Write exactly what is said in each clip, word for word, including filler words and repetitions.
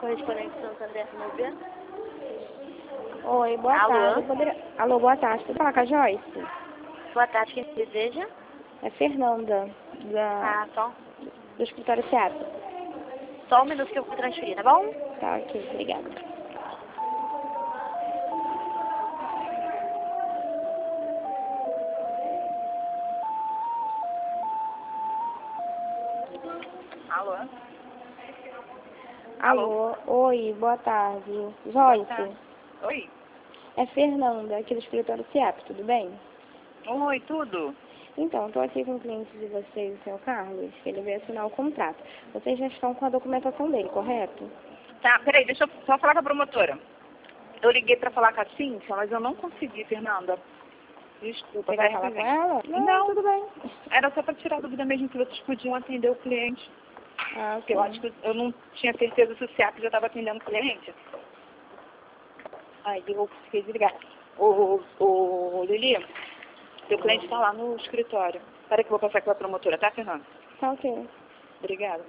Correspondente Santo André Renover. Oi, boa Alô? tarde. Eu poderia... Alô, boa tarde. Pode falar com a Joyce? Boa tarde, quem deseja? É Fernanda, da... Ah, só, do escritório Seattle. só um minuto que eu vou transferir, tá bom? Tá, ok. Obrigada. Alô? Alô? Oi, boa tarde. Boa Joyce? tarde. Oi? É Fernanda, aqui do escritório Seattle, tudo bem? Oi, tudo? Então, estou aqui com o cliente de vocês, o senhor Carlos, que ele veio assinar o contrato. Vocês já estão com a documentação dele, correto? Tá, peraí, deixa eu só falar com a promotora. Eu liguei pra falar com a Cíntia, mas eu não consegui, Fernanda. Desculpa, Você tá quer falar com ela? Não, Não. tudo bem. Era só pra tirar a dúvida mesmo que vocês podiam atender o cliente. Ah, Porque eu ok. acho que eu não tinha certeza se o SEAP já estava atendendo o cliente. Ai, eu consegui desligar. Ô, ô, ô, Lili, seu cliente tá lá no escritório. Peraí que eu vou passar com a promotora, tá, Fernanda? Tá ok. Obrigada.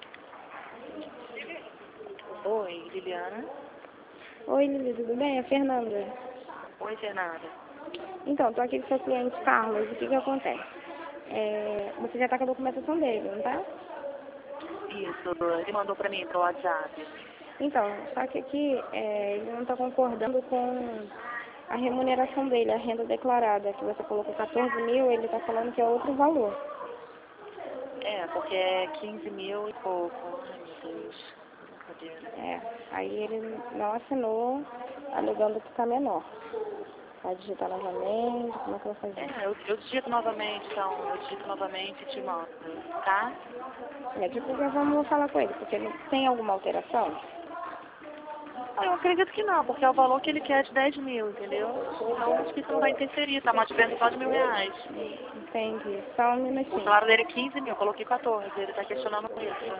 Oi, Liliana. Oi, Lili, tudo bem? É Fernanda. Oi, Fernanda. Então, estou aqui com o seu cliente Carlos. O que que acontece? É, você já está com a documentação dele, não tá? Isso, ele mandou pra mim pro WhatsApp. Então, só que aqui é, ele não está concordando com a remuneração dele, a renda declarada, que você colocou quatorze mil, ele está falando que é outro valor. É, porque é quinze mil e pouco. Ai, meu Deus. Brincadeira. É, aí ele não assinou, alegando que está menor. Vai digitar novamente, como é que vai fazer? É, eu, eu digito novamente, então. Eu digito novamente e te mando, tá? É, depois eu vamos falar com ele, porque ele tem alguma alteração? Eu acredito que não, porque é o valor que ele quer de dez mil, entendeu? Então acho que isso não vai interferir, tá uma diferença só de mil reais. Entendi. Só um O minutinho. salário dele é quinze mil, eu coloquei quatorze, ele tá questionando isso.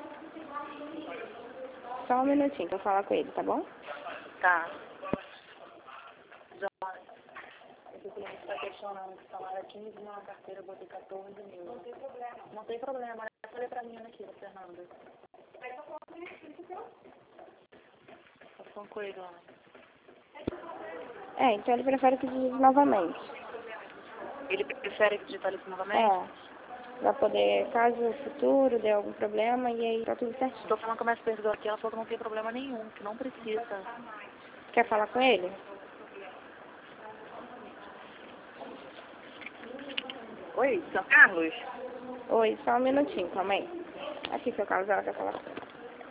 Só um minutinho pra eu falar com ele, tá bom? Tá. Já. Esse cliente está questionando que o salário é quinze mil, na carteira eu botei quatorze mil. Não tem problema. Não tem problema, eu falei pra mim aqui, Fernanda. Tá falando com ele lá. É, então ele prefere que digite novamente. Ele prefere digitar isso novamente? É, pra poder, caso no futuro dê algum problema, e aí tá tudo certinho. Estou falando com a minha supervisora aqui, ela falou que não tem problema nenhum, que não precisa. Quer falar com ele? Oi, seu Carlos? Oi, só um minutinho, calma aí. Aqui, seu Carlos, ela quer falar com ele.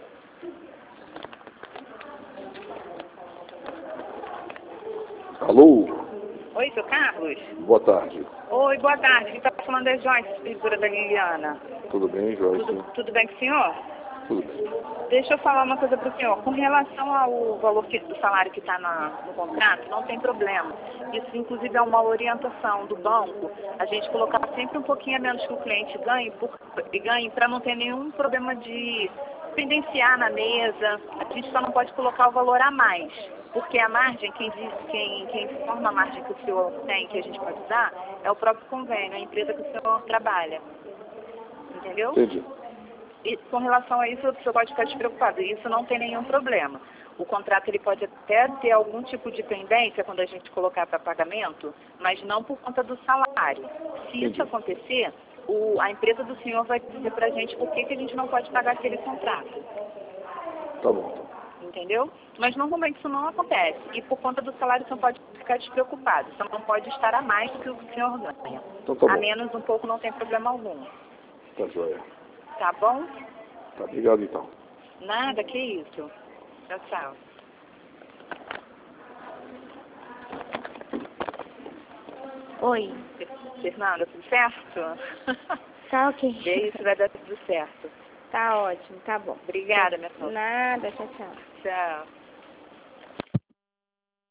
Alô? Oi, seu Carlos? Boa tarde. Oi, boa tarde. Quem está falando é Joyce, supervisora da Liliana. Tudo bem, Joyce? Tudo, tudo bem com o senhor? Tudo bem. Deixa eu falar uma coisa para o senhor. Com relação ao valor que, do salário que está no contrato, não tem problema. Isso, inclusive, é uma orientação do banco. A gente colocar sempre um pouquinho a menos que o cliente ganhe, por, ganhe para não ter nenhum problema de pendenciar na mesa. A gente só não pode colocar o valor a mais. Porque a margem, quem diz, quem, quem forma a margem que o senhor tem, que a gente pode usar, é o próprio convênio, a empresa que o senhor trabalha. Entendeu? Entendi. E com relação a isso, o senhor pode ficar despreocupado. Isso não tem nenhum problema. O contrato ele pode até ter algum tipo de pendência quando a gente colocar para pagamento, mas não por conta do salário. Se isso acontecer, o, a empresa do senhor vai dizer para a gente por que, que a gente não pode pagar aquele contrato. Tá bom. Entendeu? Mas normalmente isso não acontece. E por conta do salário, o senhor pode ficar despreocupado. Você não pode estar a mais do que o senhor ganha. Então tá A bom. menos um pouco não tem problema algum. Tá joia. Tá bom? Tá, obrigado então. Nada, que isso. Tchau, tchau. Oi. Fernanda, tudo certo? Tá ok. E isso, vai dar tudo certo. Tá ótimo, tá bom. Obrigada, minha filha. Nada, tchau, tchau. Tchau.